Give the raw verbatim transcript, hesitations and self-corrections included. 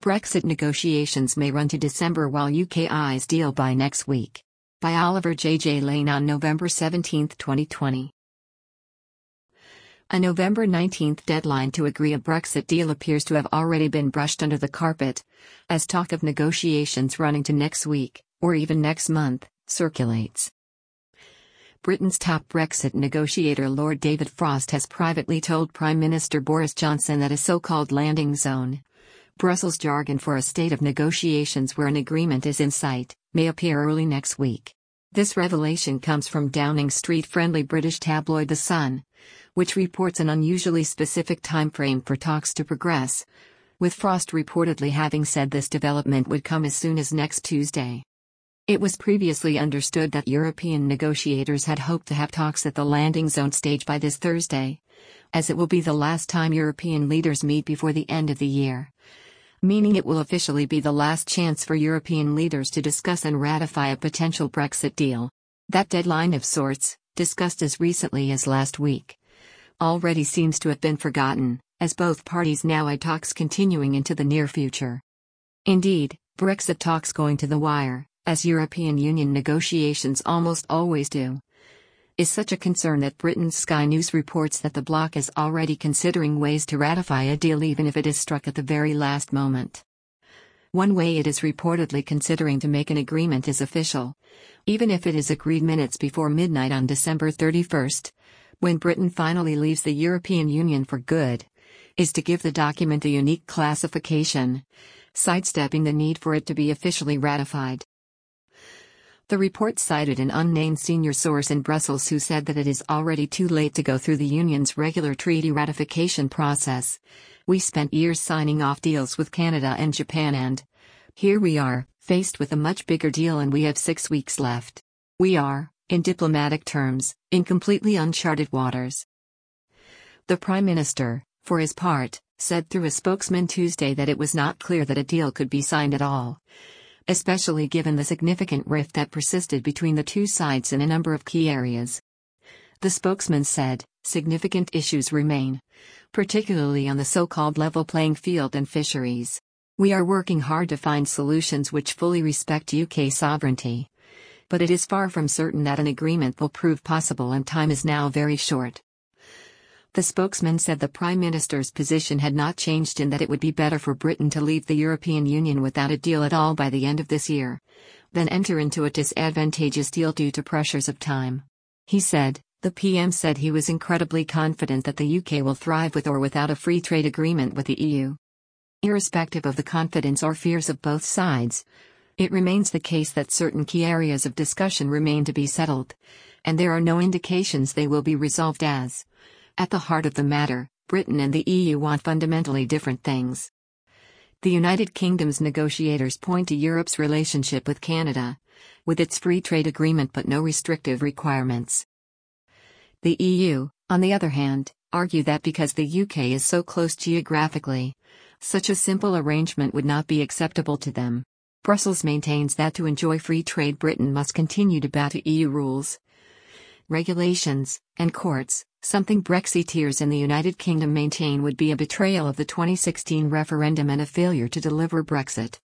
Brexit negotiations may run to December while U K eyes deal by next week. By Oliver J. J. Lane on November seventeenth, twenty twenty. A November nineteenth deadline to agree a Brexit deal appears to have already been brushed under the carpet, as talk of negotiations running to next week, or even next month, circulates. Britain's top Brexit negotiator Lord David Frost has privately told Prime Minister Boris Johnson that a so-called landing zone, Brussels jargon for a state of negotiations where an agreement is in sight, may appear early next week. This revelation comes from Downing Street-friendly British tabloid The Sun, which reports an unusually specific timeframe for talks to progress, with Frost reportedly having said this development would come as soon as next Tuesday. It was previously understood that European negotiators had hoped to have talks at the landing zone stage by this Thursday, as it will be the last time European leaders meet before the end of the year, meaning it will officially be the last chance for European leaders to discuss and ratify a potential Brexit deal. That deadline of sorts, discussed as recently as last week, already seems to have been forgotten, as both parties now eye talks continuing into the near future. Indeed, Brexit talks going to the wire, as European Union negotiations almost always do, is such a concern that Britain's Sky News reports that the bloc is already considering ways to ratify a deal even if it is struck at the very last moment. One way it is reportedly considering to make an agreement is official, even if it is agreed minutes before midnight on December thirty-first, when Britain finally leaves the European Union for good, is to give the document a unique classification, sidestepping the need for it to be officially ratified. The report cited an unnamed senior source in Brussels who said that it is already too late to go through the Union's regular treaty ratification process. We spent years signing off deals with Canada and Japan, and here we are, faced with a much bigger deal, and we have six weeks left. We are, in diplomatic terms, in completely uncharted waters. The Prime Minister, for his part, said through a spokesman Tuesday that it was not clear that a deal could be signed at all, especially given the significant rift that persisted between the two sides in a number of key areas. The spokesman said, significant issues remain, particularly on the so-called level playing field and fisheries. We are working hard to find solutions which fully respect U K sovereignty, but it is far from certain that an agreement will prove possible, and time is now very short. The spokesman said the Prime Minister's position had not changed in that it would be better for Britain to leave the European Union without a deal at all by the end of this year, than enter into a disadvantageous deal due to pressures of time. He said, the P M said he was incredibly confident that the U K will thrive with or without a free trade agreement with the E U. Irrespective of the confidence or fears of both sides, it remains the case that certain key areas of discussion remain to be settled, and there are no indications they will be resolved as, at the heart of the matter, Britain and the E U want fundamentally different things. The United Kingdom's negotiators point to Europe's relationship with Canada, with its free trade agreement but no restrictive requirements. The E U, on the other hand, argue that because the U K is so close geographically, such a simple arrangement would not be acceptable to them. Brussels maintains that to enjoy free trade, Britain must continue to bow to E U rules, regulations, and courts, something Brexiteers in the United Kingdom maintain would be a betrayal of the twenty sixteen referendum and a failure to deliver Brexit.